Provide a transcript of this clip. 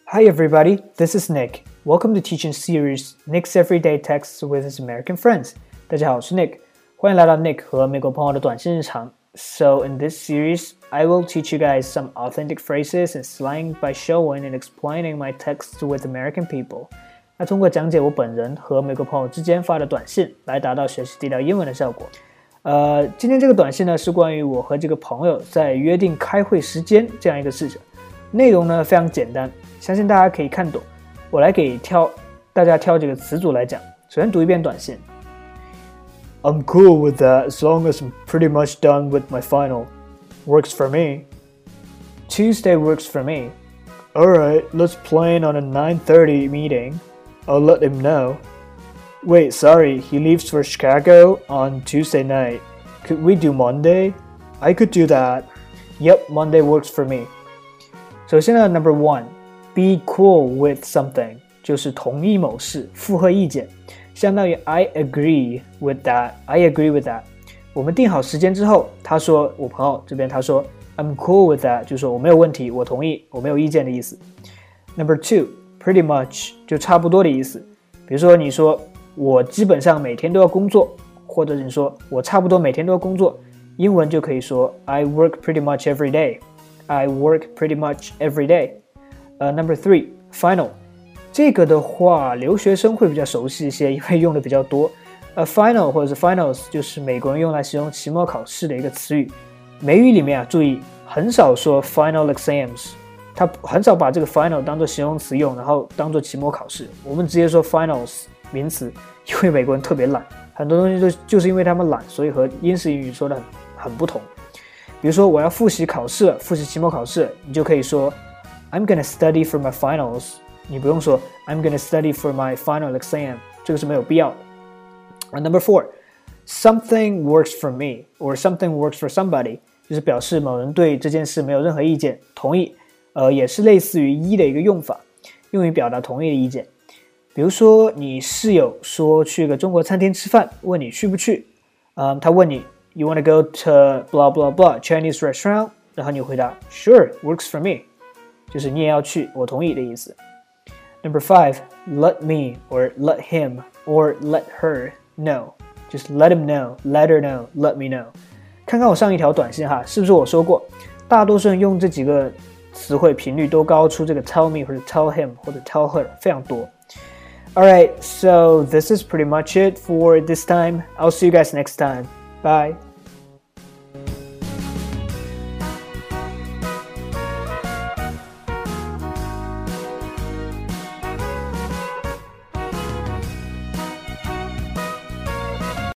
Hi everybody, this is Nick. Welcome to teaching series Nick's Everyday Texts with his American friends. 大家好，我是 Nick， 欢迎来到 Nick 和美国朋友的短信日常。So in this series, I will teach you guys some authentic phrases and slang by showing and explaining my texts with American people. 那通过讲解我本人和美国朋友之间发的短信，来达到学习地道英文的效果。今天这个短信呢是关于我和这个朋友在约定开会时间这样一个事情，内容呢非常简单，相信大家可以看懂。我来给大家挑几个词组来讲。首先读一遍短信。I'm cool with that as long as I'm pretty much done with my final. Works for me. Tuesday works for me. Alright, let's plan on a 9:30 meeting. I'll let him know. Wait, sorry, he leaves for Chicago on Tuesday night. Could we do Monday? I could do that. Yep, Monday works for me. 首先呢 Number 1, be cool with something 就是同意某事，附和意见，相当于 I agree with that. I agree with that. 我们定好时间之后，他说我朋友这边他说 I'm cool with that 就是说我没有问题，我同意，我没有意见的意思。Number 2, pretty much 就差不多的意思。比如说你说我基本上每天都要工作，或者你说我差不多每天都要工作，英文就可以说 I work pretty much every day. I work pretty much every day. Number 3, final. 这个的话留学生会比较熟悉一些，因为用的比较多。Final 或者是 finals 就是美国人用来形容期末考试的一个词语。美语里面注意很少说 final exams， 他很少把这个 final 当作形容词用，然后当作期末考试。我们直接说 finals 名词，因为美国人特别懒，很多东西就是因为他们懒，所以和英式英语说的很不同。比如说我要复习考试，复习期末考试，你就可以说 I'm gonna study for my finals， 你不用说 I'm gonna study for my final exam， 这个是没有必要的。Number 4, something works for me or something works for somebody， 就是表示某人对这件事没有任何意见，同意，也是类似于一的一个用法，用于表达同意的意见。比如说你室友说去个中国餐厅吃饭，问你去不去，他问你 You want to go to blah blah blah Chinese restaurant， 然后你回答 Sure, works for me， 就是你也要去，我同意的意思。Number 5, let me or let him or let her know， 就是 let him know, let her know, let me know。 看看我上一条短信哈，是不是我说过大多数人用这几个词汇频率都高出这个 tell me 或者 tell him 或者 tell her 非常多。Alright, so this is pretty much it for this time. I'll see you guys next time. Bye.